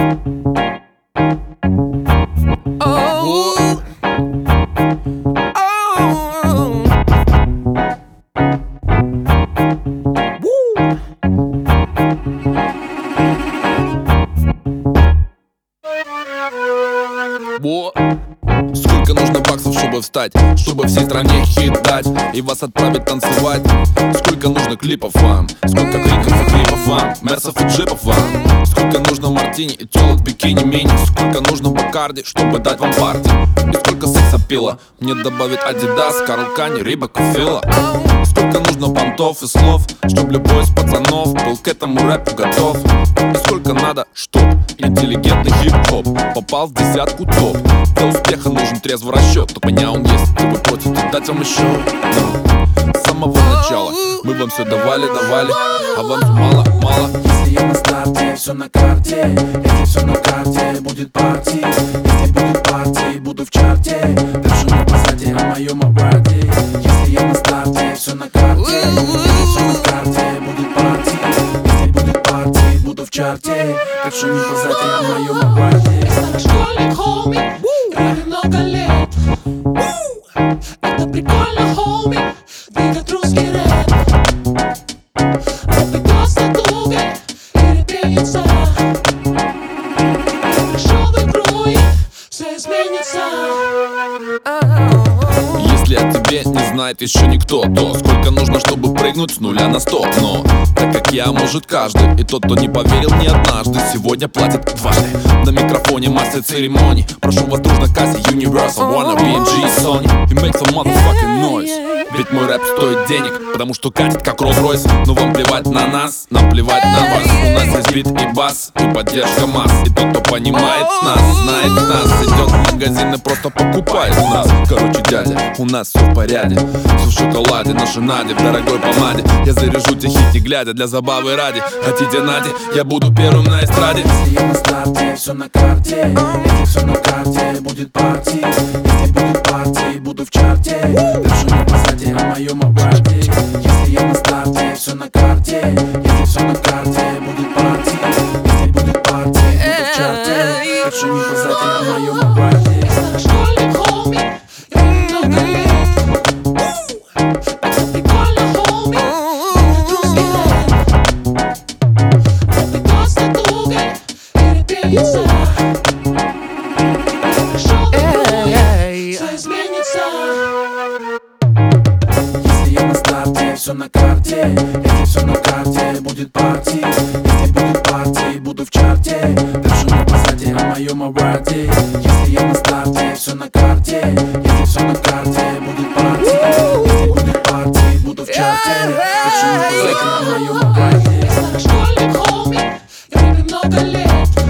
Сколько нужно баксов, чтобы встать, чтобы всей стране хит дать и вас отправить танцевать? Сколько нужно клипов вам, сколько криков и клипов вам, мерсов и джипов вам? Сколько нужно мартини и тёлок бикини мини? Сколько нужно бакарди, чтобы дать вам парти? И сколько секса пила мне добавит Адидас, Карл Кани, Рибак и Фила? Сколько нужно понтов и слов, чтоб любой из пацанов был к этому рэпу готов? И сколько надо, чтоб интеллигентный хип-хоп попал в десятку топ? Для успеха нужен трезвый расчет, так меня он есть, и вы против дать вам еще. С самого начала мы вам все давали, а вам все мало. Если я на старте, все на карте. Если все на карте, будет парти. Если будет парти, буду в чарте. Держу на позади о моем обрате. Если я на старте, все на карте. Если все на карте, будет парти. Если будет парти, буду в чарте. Держу на позади о моем обрате. Стала школьник, хоми, играли много лет. Это прикольно, хоми, двигать русский рэп. Рэп идет с натугой, перепенится. Пришел в игру и все изменится. Если о тебе не знает еще никто, то сколько нужно, чтобы прыгнуть с 0 на 100? Но так как я, может каждый, и тот, кто не поверил ни однажды, сегодня платит дважды. На микрофоне мастер церемоний, прошу вас дружно кассе Universal, Warner, BMG и Sony. И make some motherfucking noise. Ведь мой рэп стоит денег, потому что катит как Rolls-Royce. Но вам плевать на нас, нам плевать на вас. У нас есть бит и бас, и поддержка масс. И тот, кто понимает нас, знает нас, идет в магазин и просто покупает нас. Короче, дядя, у нас все в порядке. Все в шоколаде, наша Надя в дорогой помаде. Я заряжу те хити, глядя для забавы ради. Хотите Нади, я буду первым на эстраде. Если я на старте, все на карте. Если все на карте, будет парти. Если будет парти, буду в чарте. Держу на позади о моем обрате. Если я на старте, все на карте. Если все на карте, будет парти. Если будет парти, буду в чарте. Держу на позади о моем обрате. Стала школьник, хоми, играли много лет. Это прикольно, хоми, двигать русский рэп. Рэп идет с натугой, перепенится. Пришел в игру и все изменится. Если я на старте, все на карте. Если все на карте, будет парти. Если будет парти, буду в чарте. Держу на позади о моем обрате. Если я на старте, все на карте. Если все на карте, будет парти. Если будет парти, буду в чарте. Держу на позади о моем обрате. Стала школьник, хоми, играли много лет.